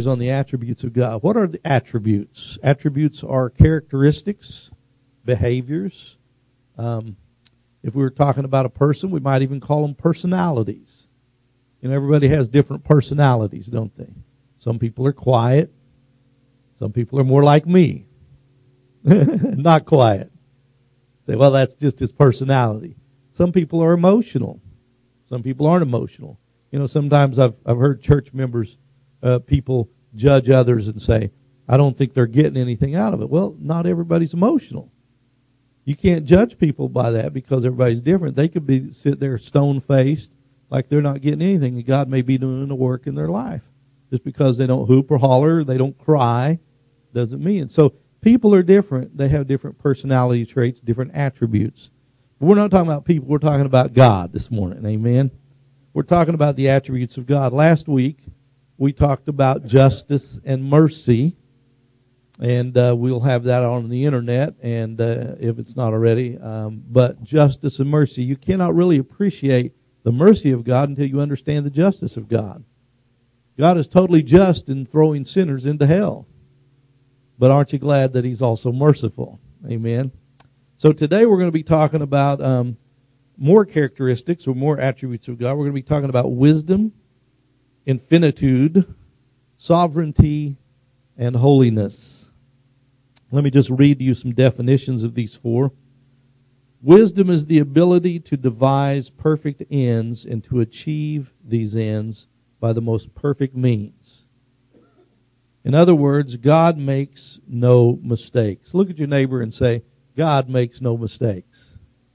On the attributes of God. What are the attributes? Attributes are characteristics, behaviors. If we were talking about a person, we might even call them personalities. Everybody has different personalities, don't they? Some people are quiet. Some people are more like me. Not quiet. Say, well, that's just his personality. Some people are emotional. Some people aren't emotional. Sometimes I've heard church members, people judge others and say, I don't think they're getting anything out of it. Well, not everybody's emotional. You can't judge people by that because everybody's different. They could be sitting there stone-faced like they're not getting anything, and God may be doing the work in their life. Just because they don't hoop or holler, they don't cry, doesn't mean. So people are different. They have different personality traits, different attributes. But we're not talking about people. We're talking about God this morning. Amen? We're talking about the attributes of God. Last week, we talked about justice and mercy. And we'll have that on the internet, and if it's not already. But justice and mercy. You cannot really appreciate the mercy of God until you understand the justice of God. God is totally just in throwing sinners into hell. But aren't you glad that He's also merciful? Amen. So today we're going to be talking about more characteristics or more attributes of God. We're going to be talking about wisdom, infinitude, sovereignty, and holiness. Let me just read to you some definitions of these four. Wisdom is the ability to devise perfect ends and to achieve these ends by the most perfect means. In other words, God makes no mistakes. Look at your neighbor and say, God makes no mistakes.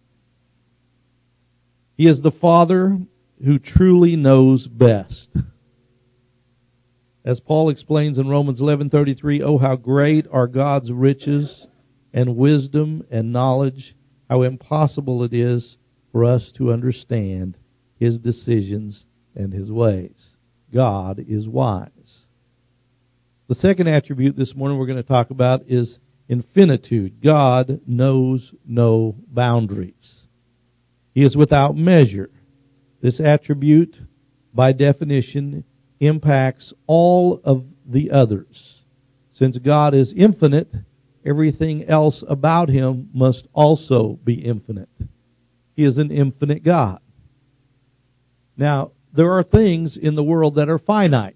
He is the Father who truly knows best. As Paul explains in Romans 11:33, oh, how great are God's riches and wisdom and knowledge, how impossible it is for us to understand His decisions and His ways. God is wise. The second attribute this morning we're going to talk about is infinitude. God knows no boundaries. He is without measure. This attribute, by definition, impacts all of the others. Since God is infinite, everything else about Him must also be infinite. He is an infinite God. Now, there are things in the world that are finite.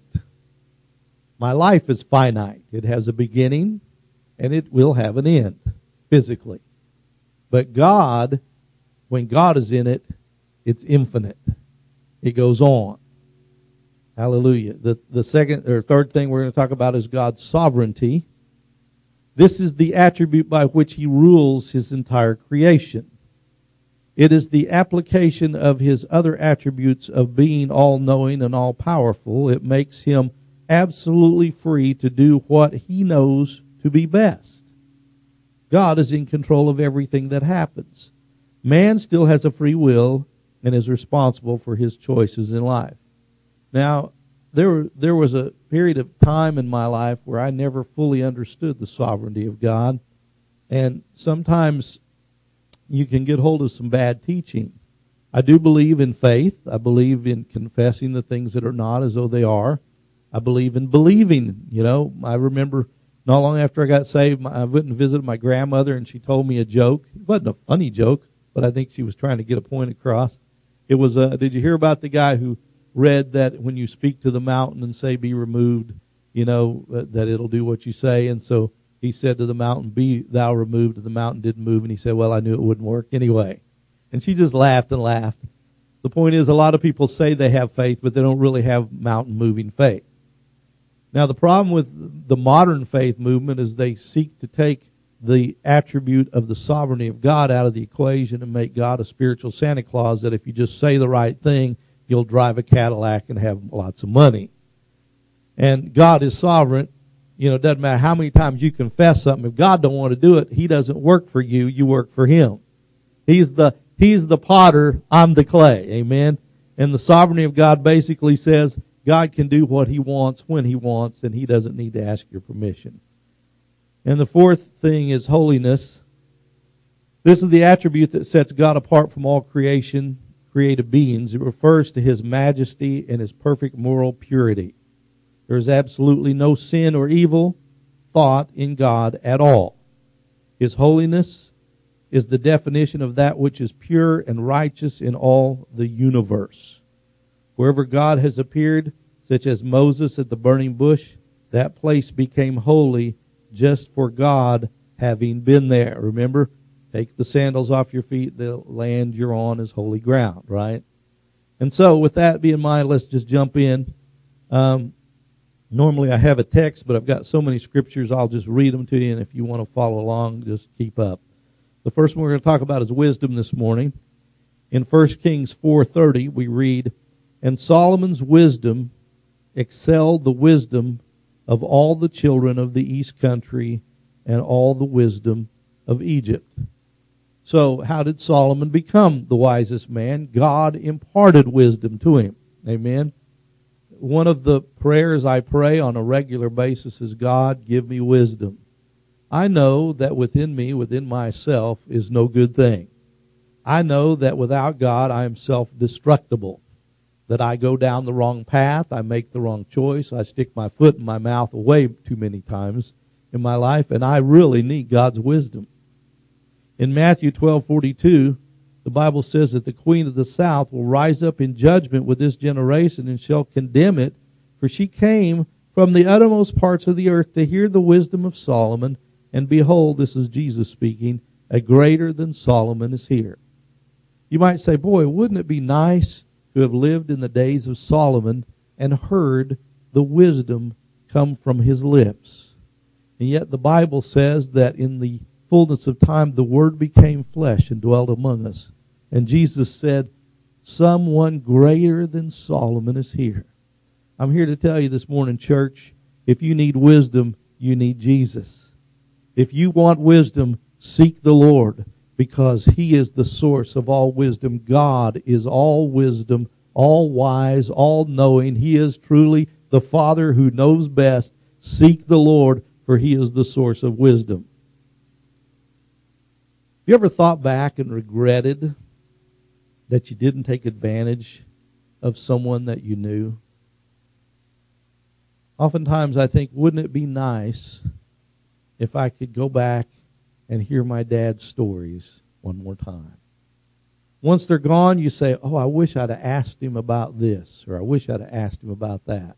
My life is finite. It has a beginning, and it will have an end, physically. But God, when God is in it, it's infinite. It goes on. Hallelujah. The second or third thing we're going to talk about is God's sovereignty. This is the attribute by which He rules His entire creation. It is the application of His other attributes of being all-knowing and all-powerful. It makes Him absolutely free to do what He knows to be best. God is in control of everything that happens. Man still has a free will and is responsible for his choices in life. Now, there was a period of time in my life where I never fully understood the sovereignty of God. And sometimes you can get hold of some bad teaching. I do believe in faith. I believe in confessing the things that are not as though they are. I believe in believing. I remember not long after I got saved, I went and visited my grandmother, and she told me a joke. It wasn't a funny joke, but I think she was trying to get a point across. It was, did you hear about the guy who read that when you speak to the mountain and say, be removed, that it'll do what you say? And so he said to the mountain, be thou removed, and the mountain didn't move. And he said, well, I knew it wouldn't work anyway. And she just laughed and laughed. The point is, a lot of people say they have faith, but they don't really have mountain-moving faith. Now, the problem with the modern faith movement is they seek to take the attribute of the sovereignty of God out of the equation and make God a spiritual Santa Claus that if you just say the right thing, you'll drive a Cadillac and have lots of money. And God is sovereign. It doesn't matter how many times you confess something. If God don't want to do it, He doesn't work for you. You work for Him. He's the potter. I'm the clay. Amen. And the sovereignty of God basically says God can do what He wants when He wants, and He doesn't need to ask your permission. And the fourth thing is holiness. This is the attribute that sets God apart from all created beings. It refers to His majesty and His perfect moral purity. There is absolutely no sin or evil thought in God at all. His holiness is the definition of that which is pure and righteous in all the universe. Wherever God has appeared, such as Moses at the burning bush, that place became holy just for God having been there. Remember, take the sandals off your feet, the land you're on is holy ground, right? And so with that being in mind, let's just jump in. Normally I have a text, but I've got so many scriptures, I'll just read them to you, and if you want to follow along, just keep up. The first one we're going to talk about is wisdom this morning. In 1 Kings 4:30, we read, "And Solomon's wisdom excelled the wisdom of all the children of the east country and all the wisdom of Egypt." So how did Solomon become the wisest man? God imparted wisdom to him. Amen. One of the prayers I pray on a regular basis is, God, give me wisdom. I know that within me, within myself, is no good thing. I know that without God, I am self-destructible. That I go down the wrong path, I make the wrong choice, I stick my foot in my mouth way too many times in my life, and I really need God's wisdom. In Matthew 12:42, the Bible says that the queen of the south will rise up in judgment with this generation and shall condemn it, for she came from the uttermost parts of the earth to hear the wisdom of Solomon, and behold, this is Jesus speaking, a greater than Solomon is here. You might say, boy, wouldn't it be nice to have lived in the days of Solomon and heard the wisdom come from his lips? And yet the Bible says that in the fullness of time, the Word became flesh and dwelt among us. And Jesus said, someone greater than Solomon is here. I'm here to tell you this morning, church, if you need wisdom, you need Jesus. If you want wisdom, seek the Lord, because He is the source of all wisdom. God is all wisdom, all wise, all knowing. He is truly the Father who knows best. Seek the Lord, for He is the source of wisdom. Have you ever thought back and regretted that you didn't take advantage of someone that you knew? Oftentimes I think, wouldn't it be nice if I could go back and hear my dad's stories one more time? Once they're gone, you say, oh, I wish I'd have asked him about this, or I wish I'd have asked him about that.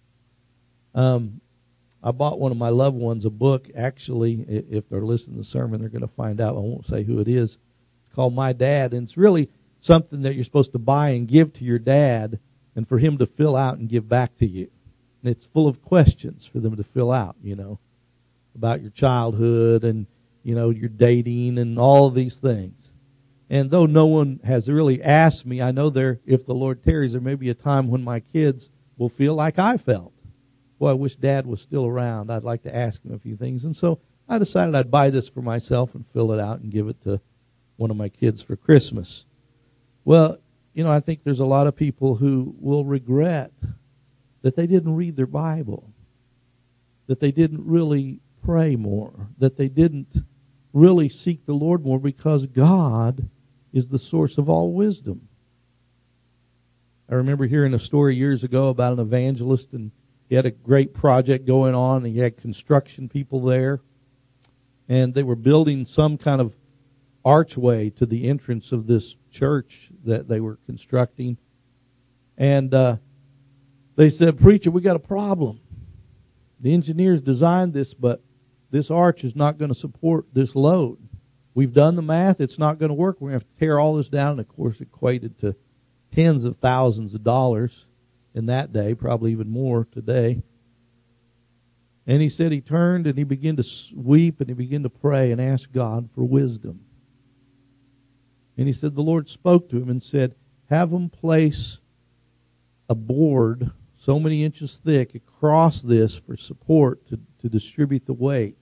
I bought one of my loved ones a book. Actually, if they're listening to the sermon, they're going to find out. I won't say who it is. It's called My Dad, and it's really something that you're supposed to buy and give to your dad and for him to fill out and give back to you. And it's full of questions for them to fill out, about your childhood and, your dating and all of these things. And though no one has really asked me, I know if the Lord tarries, there may be a time when my kids will feel like I felt. Boy, I wish Dad was still around. I'd like to ask him a few things. And so I decided I'd buy this for myself and fill it out and give it to one of my kids for Christmas. Well, I think there's a lot of people who will regret that they didn't read their Bible, that they didn't really pray more, that they didn't really seek the Lord more, because God is the source of all wisdom. I remember hearing a story years ago about an evangelist, and he had a great project going on, and he had construction people there, and they were building some kind of archway to the entrance of this church that they were constructing. And they said, preacher, we got a problem. The engineers designed this, but this arch is not going to support this load. We've done the math. It's not going to work. We're going to have to tear all this down. And, of course, it equated to tens of thousands of dollars in that day, probably even more today. And he said he turned and he began to weep and he began to pray and ask God for wisdom. And he said the Lord spoke to him and said, have them place a board so many inches thick across this for support to distribute the weight.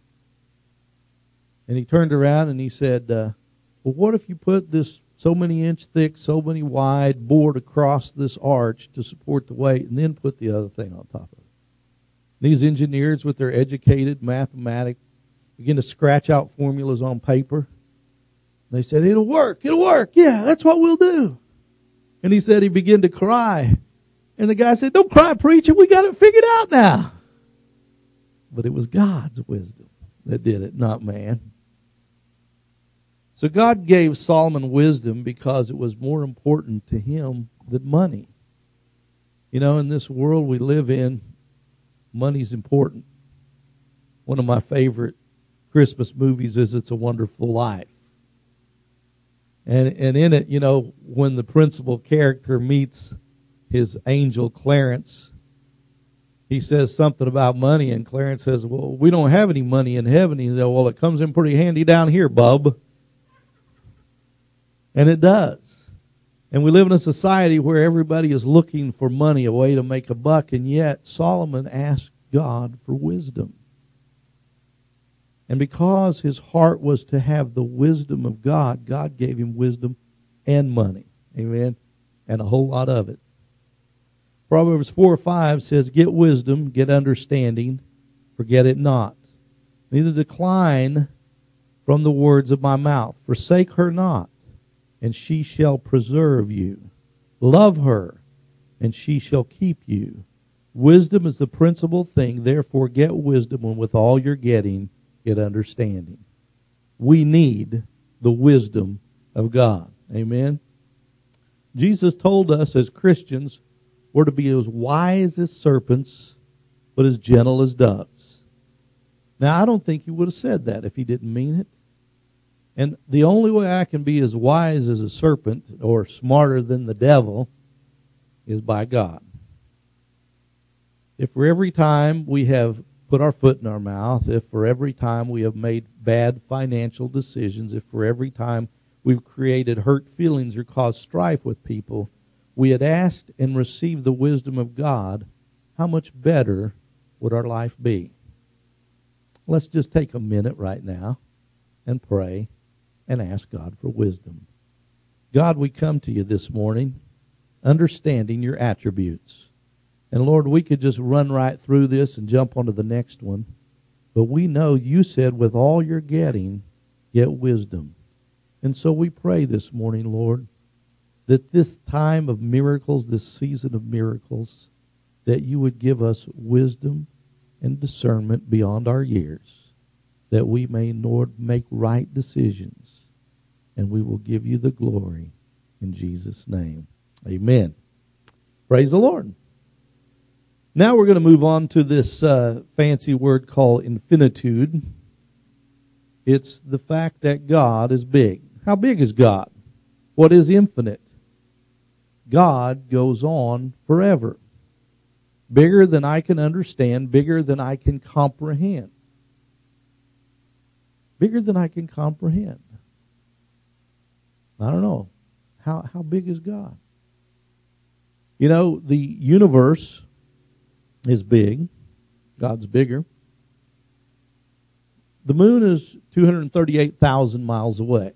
And he turned around and he said, well, what if you put this so many inch thick, so many wide board across this arch to support the weight, and then put the other thing on top of it? These engineers, with their educated mathematics, begin to scratch out formulas on paper. They said, it'll work, yeah, that's what we'll do. And he said he began to cry. And the guy said, don't cry, preacher. We got it figured out now. But it was God's wisdom that did it, not man. So God gave Solomon wisdom because it was more important to him than money. You know, in this world we live in, money's important. One of my favorite Christmas movies is It's a Wonderful Life. And in it, you know, when the principal character meets his angel Clarence, he says something about money, and Clarence says, well, we don't have any money in heaven. He says, well, it comes in pretty handy down here, bub. And it does. And we live in a society where everybody is looking for money, a way to make a buck, and yet Solomon asked God for wisdom. And because his heart was to have the wisdom of God, God gave him wisdom and money. Amen? And a whole lot of it. Proverbs 4:5 says, get wisdom, get understanding, forget it not. Neither decline from the words of my mouth. Forsake her not, and she shall preserve you. Love her, and she shall keep you. Wisdom is the principal thing, therefore get wisdom, and with all you're getting, get understanding. We need the wisdom of God. Amen? Jesus told us as Christians we're to be as wise as serpents, but as gentle as doves. Now, I don't think he would have said that if he didn't mean it. And the only way I can be as wise as a serpent or smarter than the devil is by God. If for every time we have put our foot in our mouth, if for every time we have made bad financial decisions, if for every time we've created hurt feelings or caused strife with people, we had asked and received the wisdom of God, how much better would our life be? Let's just take a minute right now and pray and ask God for wisdom. God, we come to you this morning understanding your attributes. And Lord, we could just run right through this and jump onto the next one. But we know you said with all you're getting, get wisdom. And so we pray this morning, Lord, that this time of miracles, this season of miracles, that you would give us wisdom and discernment beyond our years, that we may, Lord, make right decisions, and we will give you the glory in Jesus' name. Amen. Praise the Lord. Now we're going to move on to this fancy word called infinitude. It's the fact that God is big. How big is God? What is infinite? God goes on forever. Bigger than I can understand, bigger than I can comprehend. Bigger than I can comprehend. I don't know. How big is God? You know, the universe is big. God's bigger. The moon is 238,000 miles away.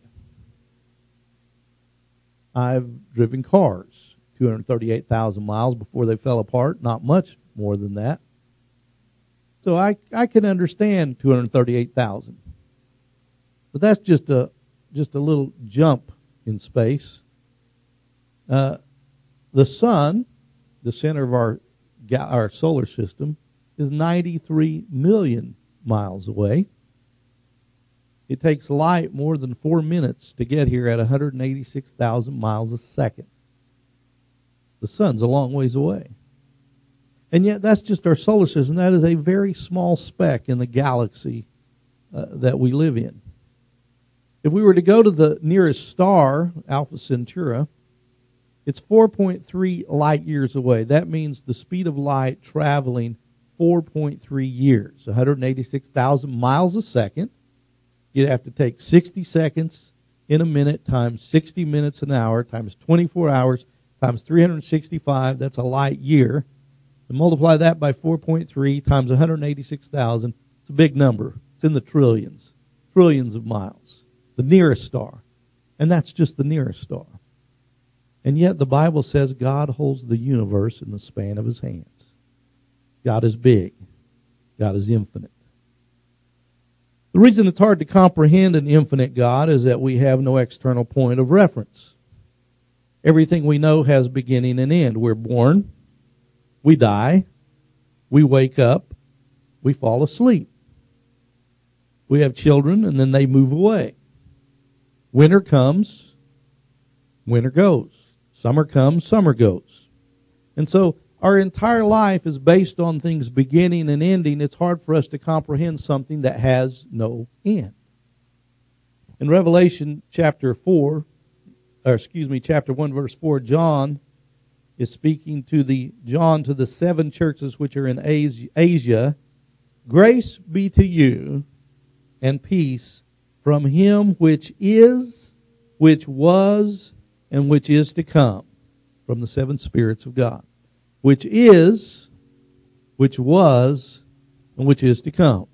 I've driven cars 238,000 miles before they fell apart, not much more than that. So I can understand 238,000. But that's just a little jump in space. The sun, the center of our solar system, is 93 million miles away. It takes light more than 4 minutes to get here at 186,000 miles a second. The sun's a long ways away. And yet that's just our solar system. That is a very small speck in the galaxy that we live in. If we were to go to the nearest star, Alpha Centauri, it's 4.3 light years away. That means the speed of light traveling 4.3 years, 186,000 miles a second. You'd have to take 60 seconds in a minute times 60 minutes an hour times 24 hours times 365. That's a light year. And multiply that by 4.3 times 186,000. It's a big number. It's in the trillions. Trillions of miles. The nearest star. And that's just the nearest star. And yet the Bible says God holds the universe in the span of his hands. God is big. God is infinite. The reason it's hard to comprehend an infinite God is that we have no external point of reference. Everything we know has beginning and end. We're born, We die. We wake up. We fall asleep. We have children, and then they move away. Winter comes. Winter goes. Summer comes. Summer goes. And so our entire life is based on things beginning and ending. It's hard for us to comprehend something that has no end. In Revelation chapter 1, verse 4, John is speaking to the 7 churches which are in Asia. Grace be to you and peace from him which is, which was, and which is to come, from the 7 spirits of God. Which is, which was, and which is to come.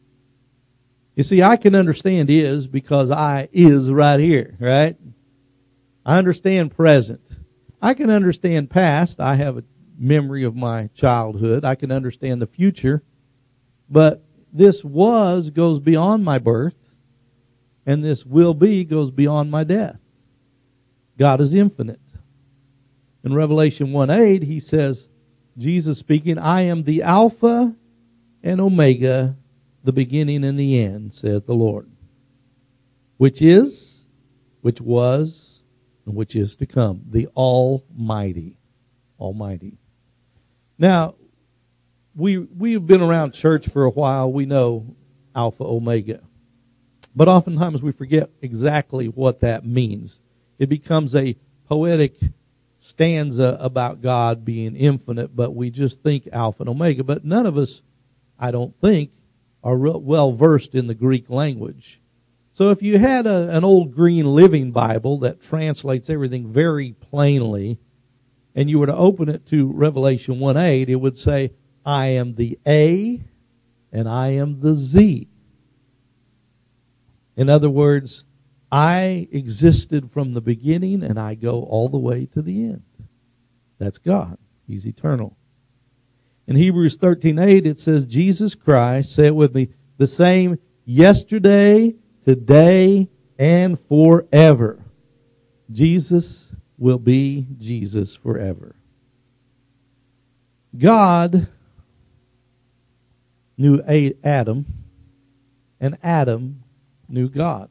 You see, I can understand is because I is right here, right? I understand present. I can understand past. I have a memory of my childhood. I can understand the future. But this was goes beyond my birth, and this will be goes beyond my death. God is infinite. In Revelation 1:8, he says, Jesus speaking, I am the Alpha and Omega, the beginning and the end, saith the Lord. Which is, which was, and which is to come. The Almighty. Almighty. Now, we've been around church for a while. We know Alpha, Omega. But oftentimes we forget exactly what that means. It becomes a poetic stanza about God being infinite, but we just think Alpha and Omega. But none of us, I don't think, are well versed in the Greek language. So if you had an old Green Living Bible that translates everything very plainly, and you were to open it to Revelation 1:8, it would say, I am the A and I am the Z. In other words, I existed from the beginning and I go all the way to the end. That's God. He's eternal. In Hebrews 13:8 it says, Jesus Christ, say it with me, the same yesterday, today, and forever. Jesus will be Jesus forever. God knew Adam, and Adam knew God.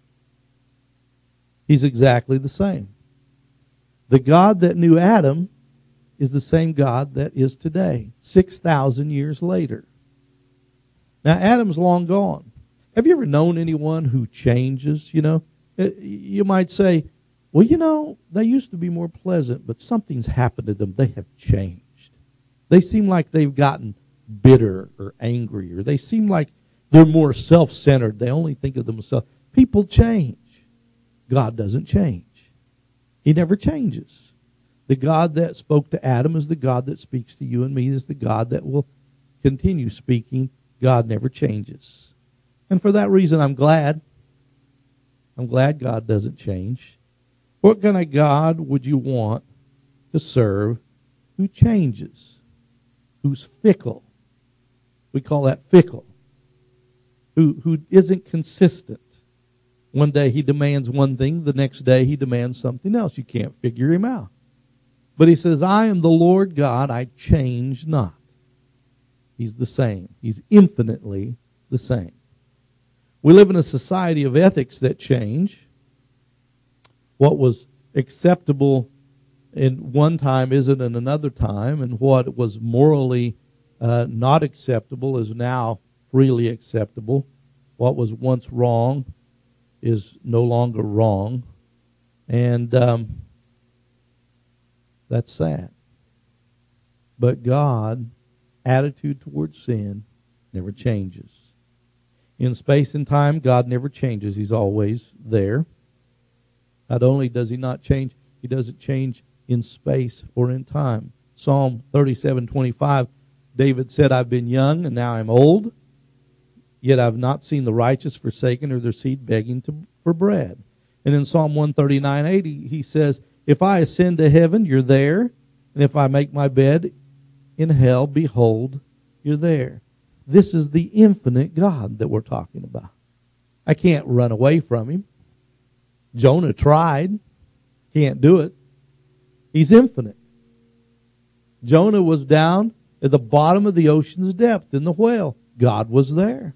He's exactly the same. The God that knew Adam is the same God that is today, 6,000 years later. Now, Adam's long gone. Have you ever known anyone who changes, you know? You might say, well, you know, they used to be more pleasant, but something's happened to them. They have changed. They seem like they've gotten bitter or angry, or they seem like they're more self-centered. They only think of themselves. People change. God doesn't change. He never changes. The God that spoke to Adam is the God that speaks to you and me, is the God that will continue speaking. God never changes. And for that reason, I'm glad. I'm glad God doesn't change. What kind of God would you want to serve who changes, who's fickle? We call that fickle. Who isn't consistent. One day he demands one thing, the next day he demands something else. You can't figure him out. But he says, I am the Lord God, I change not. He's the same. He's infinitely the same. We live in a society of ethics that change. What was acceptable in one time isn't in another time, and what was morally not acceptable is now freely acceptable. What was once wrong is no longer wrong. And that's sad. But God's attitude towards sin never changes. In space and time, God never changes. He's always there. Not only does he not change, he doesn't change in space or in time. Psalm 37:25, David said, I've been young and now I'm old, yet I've not seen the righteous forsaken or their seed begging for bread. And in Psalm 139:8, he says, if I ascend to heaven, you're there. And if I make my bed in hell, behold, you're there. This is the infinite God that we're talking about. I can't run away from him. Jonah tried. Can't do it. He's infinite. Jonah was down at the bottom of the ocean's depth in the whale. God was there.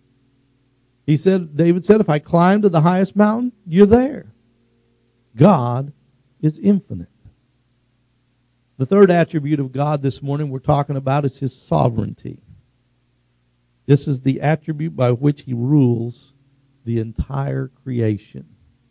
David said, if I climb to the highest mountain, you're there. God is infinite. The third attribute of God this morning we're talking about is His sovereignty. This is the attribute by which He rules the entire creation.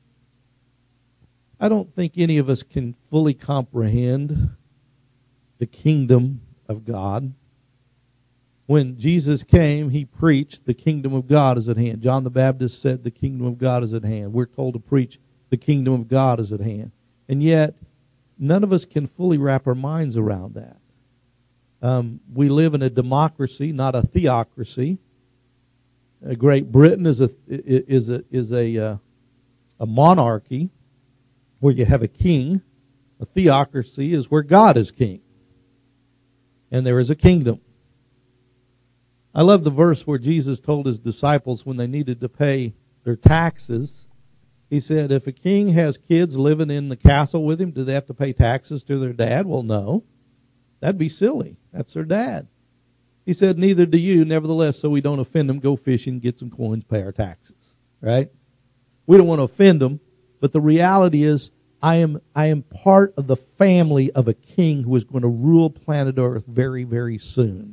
I don't think any of us can fully comprehend the kingdom of God. When Jesus came, He preached the kingdom of God is at hand. John the Baptist said the kingdom of God is at hand. We're told to preach the kingdom of God is at hand. And yet, none of us can fully wrap our minds around that. We live in a democracy, not a theocracy. Great Britain is a monarchy where you have a king. A theocracy is where God is king. And there is a kingdom. I love the verse where Jesus told His disciples when they needed to pay their taxes. He said, if a king has kids living in the castle with him, do they have to pay taxes to their dad? Well, no. That'd be silly. That's their dad. He said, neither do you. Nevertheless, so we don't offend them, go fishing, get some coins, pay our taxes. Right? We don't want to offend them, but the reality is I am part of the family of a king who is going to rule planet Earth very, very soon.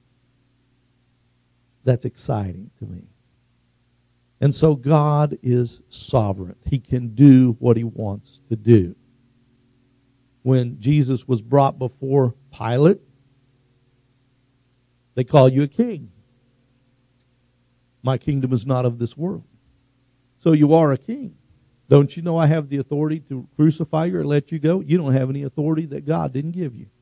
That's exciting to me. And so God is sovereign. He can do what He wants to do. When Jesus was brought before Pilate, they call you a king. My kingdom is not of this world. So you are a king. Don't you know I have the authority to crucify you or let you go? You don't have any authority that God didn't give you.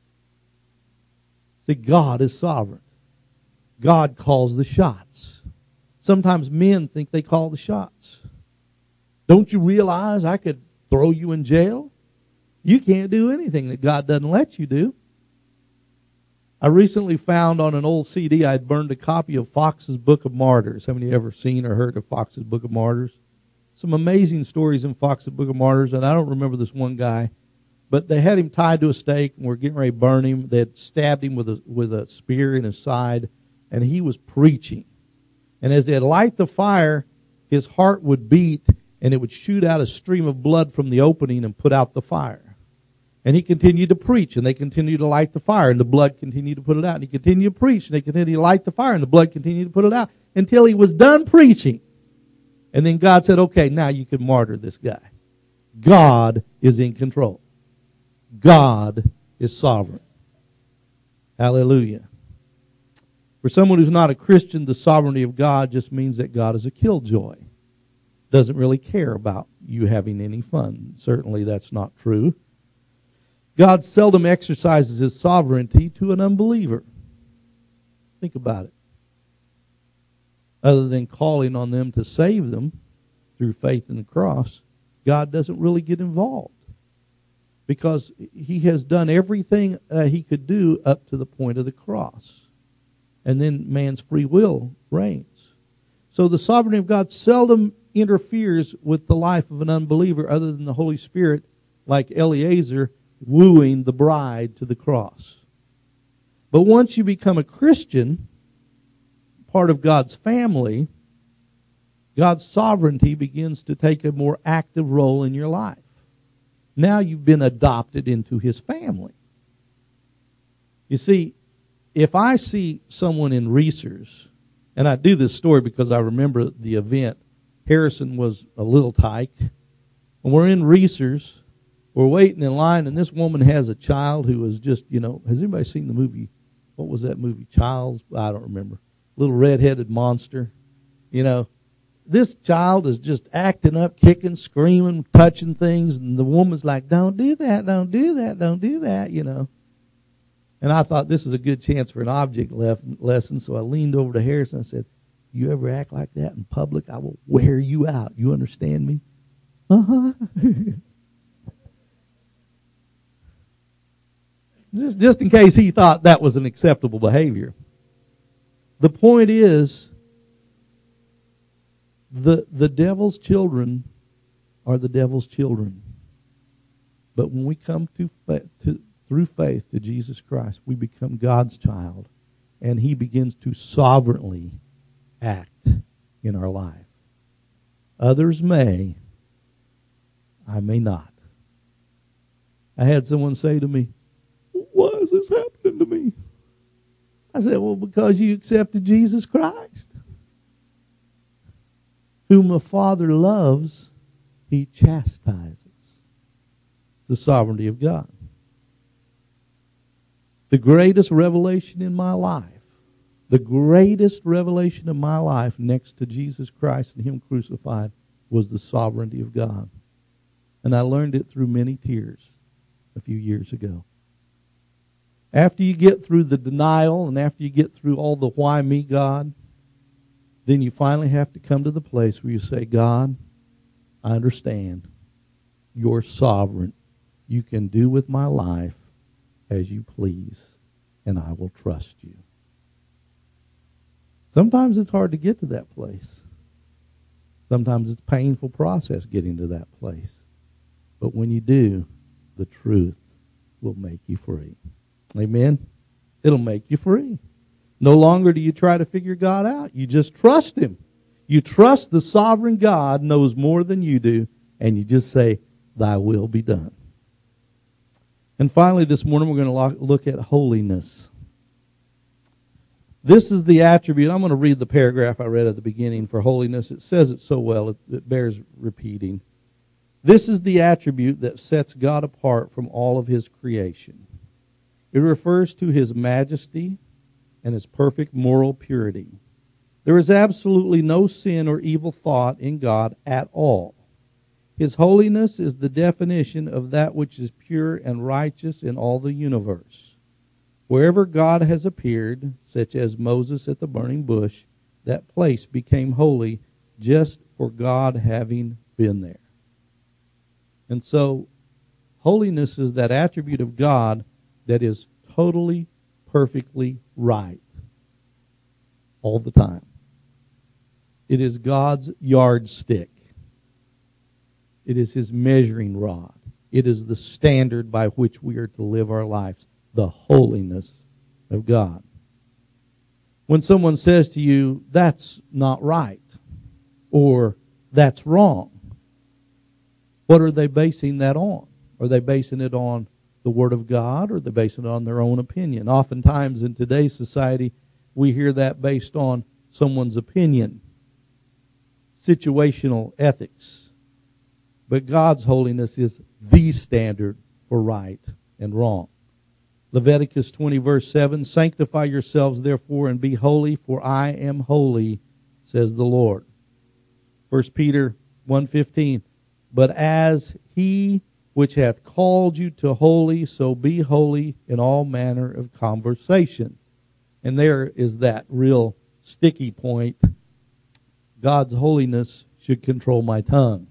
See, God is sovereign. God calls the shots. Sometimes men think they call the shots. Don't you realize I could throw you in jail? You can't do anything that God doesn't let you do. I recently found on an old CD I'd burned a copy of Fox's Book of Martyrs. Haven't you ever seen or heard of Fox's Book of Martyrs? Some amazing stories in Fox's Book of Martyrs, and I don't remember this one guy, but they had him tied to a stake and were getting ready to burn him. They had stabbed him with a spear in his side, and he was preaching. And as they'd light the fire, his heart would beat, and it would shoot out a stream of blood from the opening and put out the fire. And he continued to preach, and they continued to light the fire, and the blood continued to put it out. And he continued to preach, and they continued to light the fire, and the blood continued to put it out until he was done preaching. And then God said, okay, now you can martyr this guy. God is in control. God is sovereign. Hallelujah. For someone who's not a Christian, the sovereignty of God just means that God is a killjoy. Doesn't really care about you having any fun. Certainly that's not true. God seldom exercises His sovereignty to an unbeliever. Think about it. Other than calling on them to save them through faith in the cross, God doesn't really get involved. Because He has done everything He could do up to the point of the cross. And then man's free will reigns. So the sovereignty of God seldom interferes with the life of an unbeliever other than the Holy Spirit, like Eliezer, wooing the bride to the cross. But once you become a Christian, part of God's family, God's sovereignty begins to take a more active role in your life. Now you've been adopted into His family. You see, if I see someone in Reese's, and I do this story because I remember the event, Harrison was a little tyke, and we're in Reese's, we're waiting in line, and this woman has a child who is just, has anybody seen the movie? What was that movie? Child's? I don't remember. Little red-headed monster. This child is just acting up, kicking, screaming, touching things, and the woman's like, don't do that, don't do that, don't do that, And I thought this is a good chance for an object lesson, so I leaned over to Harrison and said, you ever act like that in public, I will wear you out. You understand me? Uh-huh. Just in case he thought that was an acceptable behavior. The point is, the devil's children are the devil's children. But when we come to through faith to Jesus Christ, we become God's child, and He begins to sovereignly act in our life. Others may, I may not. I had someone say to me, "Why is this happening to me?" I said, "Well, because you accepted Jesus Christ. Whom the Father loves, He chastises." It's the sovereignty of God. The greatest revelation in my life, the greatest revelation of my life next to Jesus Christ and Him crucified, was the sovereignty of God. And I learned it through many tears a few years ago. After you get through the denial and after you get through all the why me, God, then you finally have to come to the place where you say, "God, I understand. You're sovereign. You can do with my life as you please, and I will trust you." Sometimes it's hard to get to that place. Sometimes it's a painful process getting to that place. But when you do, the truth will make you free. Amen? It'll make you free. No longer do you try to figure God out. You just trust Him. You trust the sovereign God knows more than you do, and you just say, "Thy will be done." And finally, this morning, we're going to look at holiness. This is the attribute. I'm going to read the paragraph I read at the beginning for holiness. It says it so well, it bears repeating. This is the attribute that sets God apart from all of His creation. It refers to His majesty and His perfect moral purity. There is absolutely no sin or evil thought in God at all. His holiness is the definition of that which is pure and righteous in all the universe. Wherever God has appeared, such as Moses at the burning bush, that place became holy just for God having been there. And so, holiness is that attribute of God that is totally, perfectly right all the time. It is God's yardstick. It is His measuring rod. It is the standard by which we are to live our lives, the holiness of God. When someone says to you, "That's not right," or "That's wrong," what are they basing that on? Are they basing it on the Word of God, or are they basing it on their own opinion? Oftentimes in today's society, we hear that based on someone's opinion, situational ethics. But God's holiness is the standard for right and wrong. Leviticus 20, verse 7, "Sanctify yourselves therefore and be holy, for I am holy, says the Lord." 1 Peter 1:15, "But as He which hath called you to holy, so be holy in all manner of conversation." And there is that real sticky point. God's holiness should control my tongue.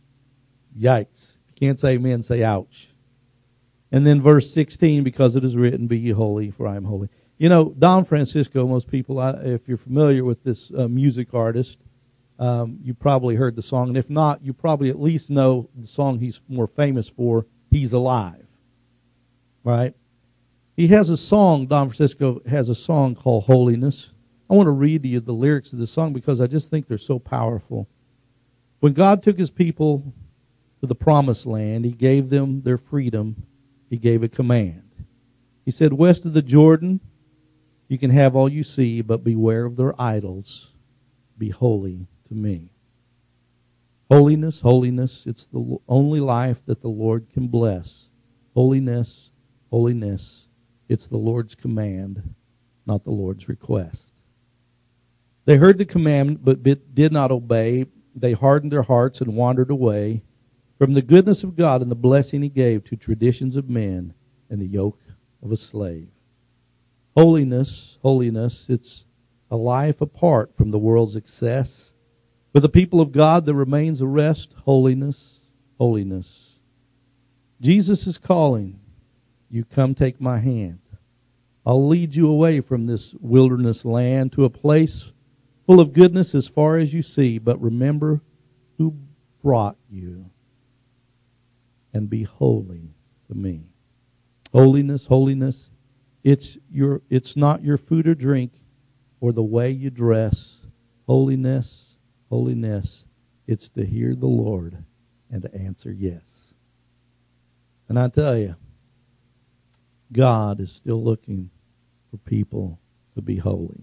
Yikes. If you can't say amen, say ouch. And then verse 16, "Because it is written, be ye holy, for I am holy." You know, Don Francisco, most people, if you're familiar with this music artist, you probably heard the song. And if not, you probably at least know the song he's more famous for, "He's Alive." Right? He has a song, Don Francisco has a song called "Holiness." I want to read to you the lyrics of the song because I just think they're so powerful. When God took His people to the promised land, He gave them their freedom. He gave a command. He said, "West of the Jordan, you can have all you see, but beware of their idols. Be holy to me." Holiness, holiness, it's the only life that the Lord can bless. Holiness, holiness, it's the Lord's command, not the Lord's request. They heard the commandment, but did not obey. They hardened their hearts and wandered away from the goodness of God and the blessing He gave to traditions of men and the yoke of a slave. Holiness, holiness, it's a life apart from the world's excess. For the people of God, there remains a rest. Holiness, holiness. Jesus is calling. You come take my hand. I'll lead you away from this wilderness land to a place full of goodness as far as you see. But remember who brought you, and be holy to me. Holiness, holiness. It's not your food or drink or the way you dress. Holiness, holiness. It's to hear the Lord and to answer yes. And I tell you, God is still looking for people to be holy.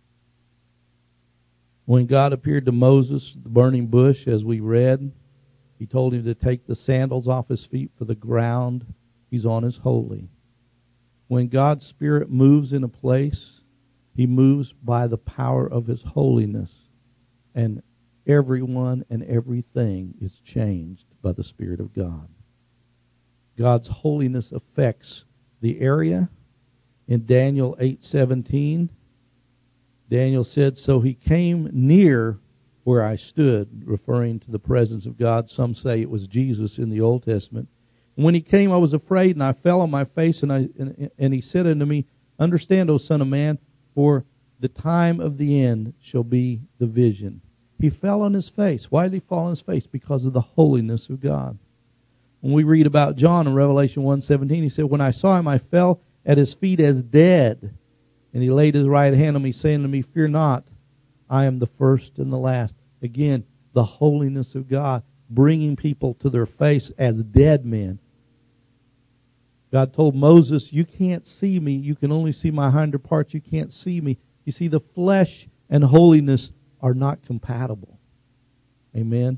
When God appeared to Moses at the burning bush, as we read, he told him to take the sandals off his feet, for the ground he's on is holy. When God's Spirit moves in a place, he moves by the power of his holiness. And everyone and everything is changed by the Spirit of God. God's holiness affects the area. In Daniel 8:17, Daniel said, "So he came near where I stood," referring to the presence of God. Some say it was Jesus in the Old Testament. "And when he came, I was afraid, and I fell on my face, and he said unto me, Understand, O Son of Man, for the time of the end shall be the vision." He fell on his face. Why did he fall on his face? Because of the holiness of God. When we read about John in Revelation 1:17, he said, "When I saw him, I fell at his feet as dead. And he laid his right hand on me, saying to me, Fear not, I am the first and the last." Again, the holiness of God, bringing people to their face as dead men. God told Moses, "You can't see me. You can only see my hinder parts. You can't see me." You see, the flesh and holiness are not compatible. Amen.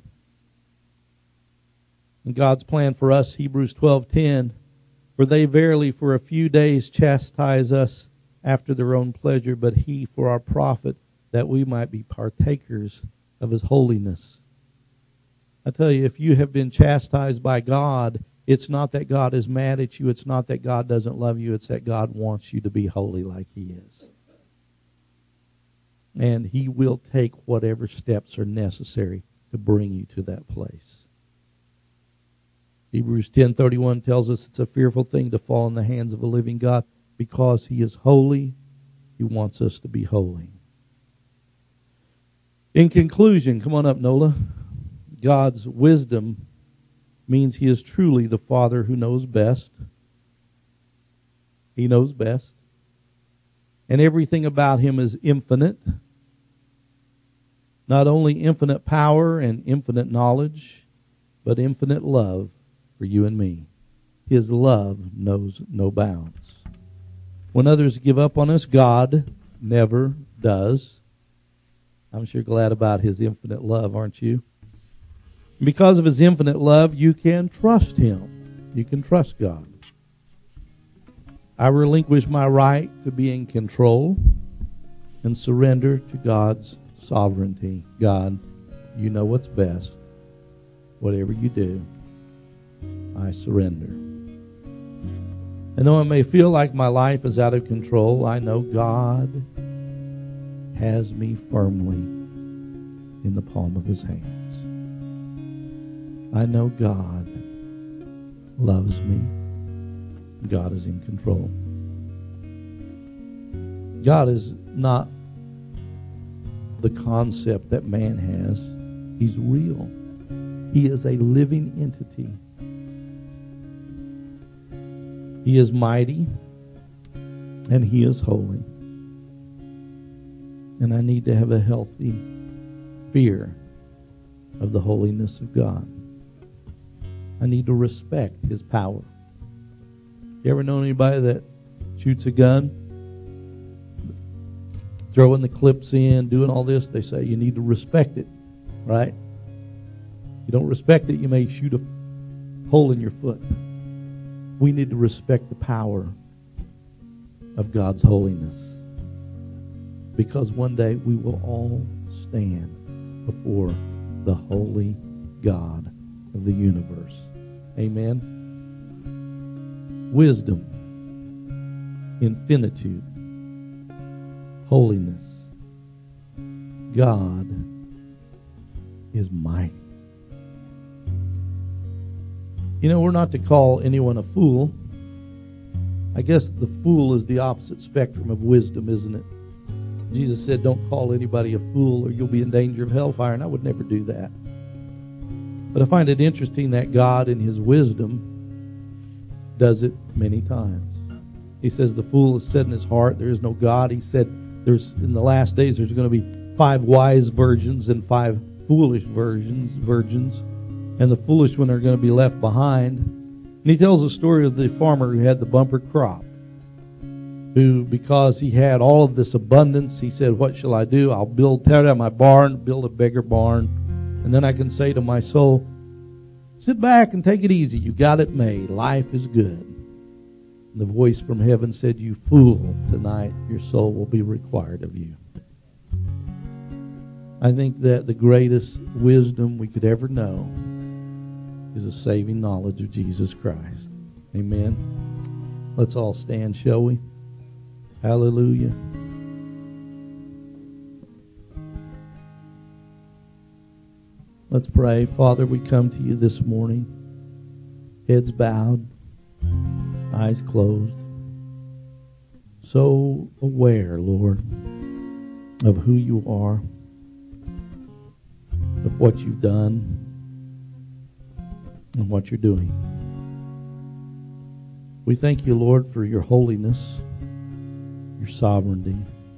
And God's plan for us, Hebrews 12:10, "For they verily for a few days chastise us after their own pleasure, but he for our profit, that we might be partakers of his holiness." I tell you, if you have been chastised by God, it's not that God is mad at you. It's not that God doesn't love you. It's that God wants you to be holy like he is. And he will take whatever steps are necessary to bring you to that place. Hebrews 10:31 tells us it's a fearful thing to fall in the hands of a living God. Because he is holy, he wants us to be holy. In conclusion, come on up, Nola. God's wisdom means he is truly the Father who knows best. He knows best. And everything about him is infinite. Not only infinite power and infinite knowledge, but infinite love for you and me. His love knows no bounds. When others give up on us, God never does. I'm sure glad about his infinite love, aren't you? Because of his infinite love, you can trust him. You can trust God. I relinquish my right to be in control and surrender to God's sovereignty. God, you know what's best. Whatever you do, I surrender. And though it may feel like my life is out of control, I know God has me firmly in the palm of his hands. I know God loves me. God is in control. God is not the concept that man has. He's real. He is a living entity. He is mighty, and he is holy. And I need to have a healthy fear of the holiness of God. I need to respect his power. You ever know anybody that shoots a gun, throwing the clips in, doing all this? They say you need to respect it, right? If you don't respect it, you may shoot a hole in your foot. We need to respect the power of God's holiness, because one day we will all stand before the holy God of the universe. Amen. Wisdom, infinitude, holiness. God is mighty. You know, we're not to call anyone a fool. I guess the fool is the opposite spectrum of wisdom, isn't it? Jesus said, don't call anybody a fool or you'll be in danger of hellfire, and I would never do that. But I find it interesting that God in his wisdom does it many times. He says, the fool has said in his heart, there is no God. He said, in the last days, there's going to be 5 wise virgins and 5 foolish virgins, and the foolish one are going to be left behind. And he tells the story of the farmer who had the bumper crop, who, because he had all of this abundance, he said, what shall I do? I'll tear down my barn, build a bigger barn, and then I can say to my soul, sit back and take it easy. You got it made. Life is good. And the voice from heaven said, you fool, tonight your soul will be required of you. I think that the greatest wisdom we could ever know is a saving knowledge of Jesus Christ. Amen. Let's all stand, shall we? Hallelujah. Let's pray. Father, we come to you this morning, heads bowed, eyes closed, so aware, Lord, of who you are, of what you've done, and what you're doing. We thank you, Lord, for your holiness, your sovereignty,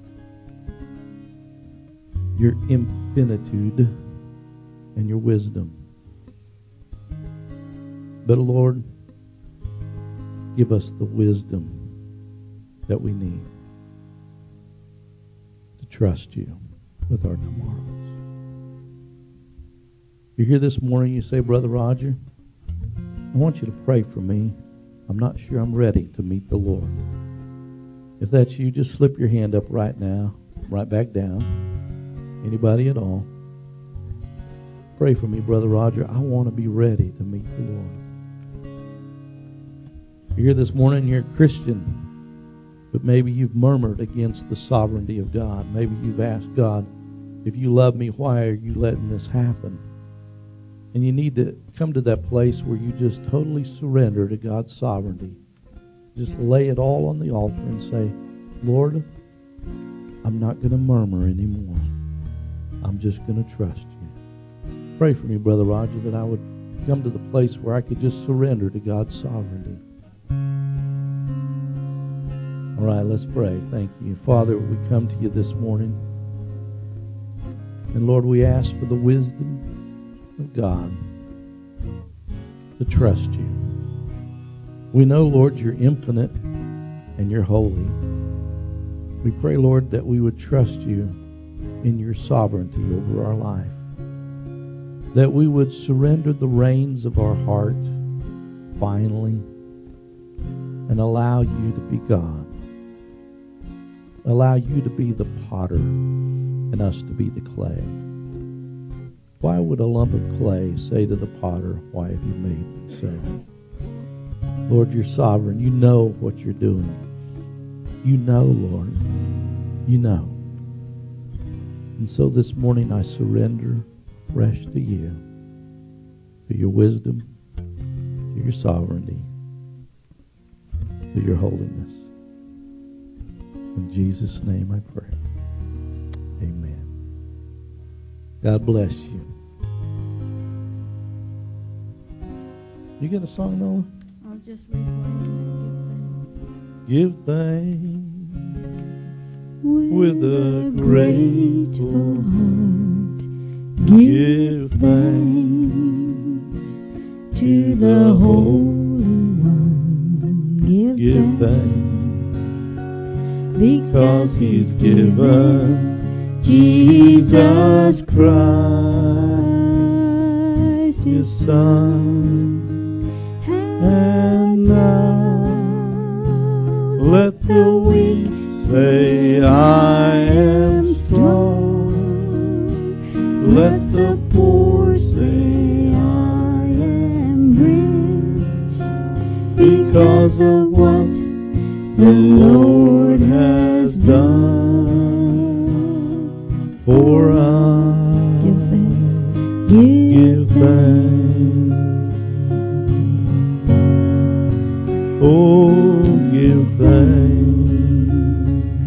your infinitude, and your wisdom. But Lord, give us the wisdom that we need to trust you with our tomorrows. You're here this morning, you say, Brother Roger, I want you to pray for me. I'm not sure I'm ready to meet the Lord. If that's you, just slip your hand up right now, right back down. Anybody at all? Pray for me, Brother Roger. I want to be ready to meet the Lord. You're here this morning, you're a Christian, but maybe you've murmured against the sovereignty of God. Maybe you've asked God, if you love me, why are you letting this happen? And you need to come to that place where you just totally surrender to God's sovereignty. Just lay it all on the altar and say, Lord, I'm not going to murmur anymore. I'm just going to trust you. Pray for me, Brother Roger, that I would come to the place where I could just surrender to God's sovereignty. All right, let's pray. Thank you. Father, we come to you this morning. And Lord, we ask for the wisdom of God to trust you. We know, Lord, you're infinite and you're holy. We pray, Lord, that we would trust you in your sovereignty over our life. That we would surrender the reins of our heart finally and allow you to be God. Allow you to be the potter and us to be the clay. Why would a lump of clay say to the potter, why have you made me so? Lord, you're sovereign. You know what you're doing. You know, Lord. You know. And so this morning I surrender fresh to you, to your wisdom, to your sovereignty, to your holiness. In Jesus' name I pray. Amen. God bless you. You got a song, Noah? I'll just replaying Give thanks with a grateful heart. Give thanks to the Holy One. Give thanks because He's given Jesus Christ, His Son. And now let the weak say, I am strong. Let the poor say, I am rich, because of what the Lord has done for us. Give thanks. Give thanks. Oh, give thanks.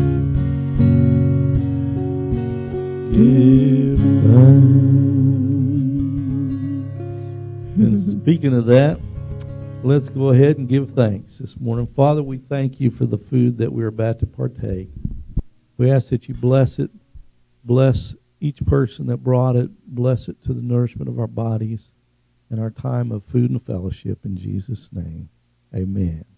Give thanks. And speaking of that, Let's go ahead and give thanks this morning. Father, we thank you for the food that we're about to partake. We ask that you bless it. Bless each person that brought it. Bless it to the nourishment of our bodies and our time of food and fellowship. In Jesus' name, amen.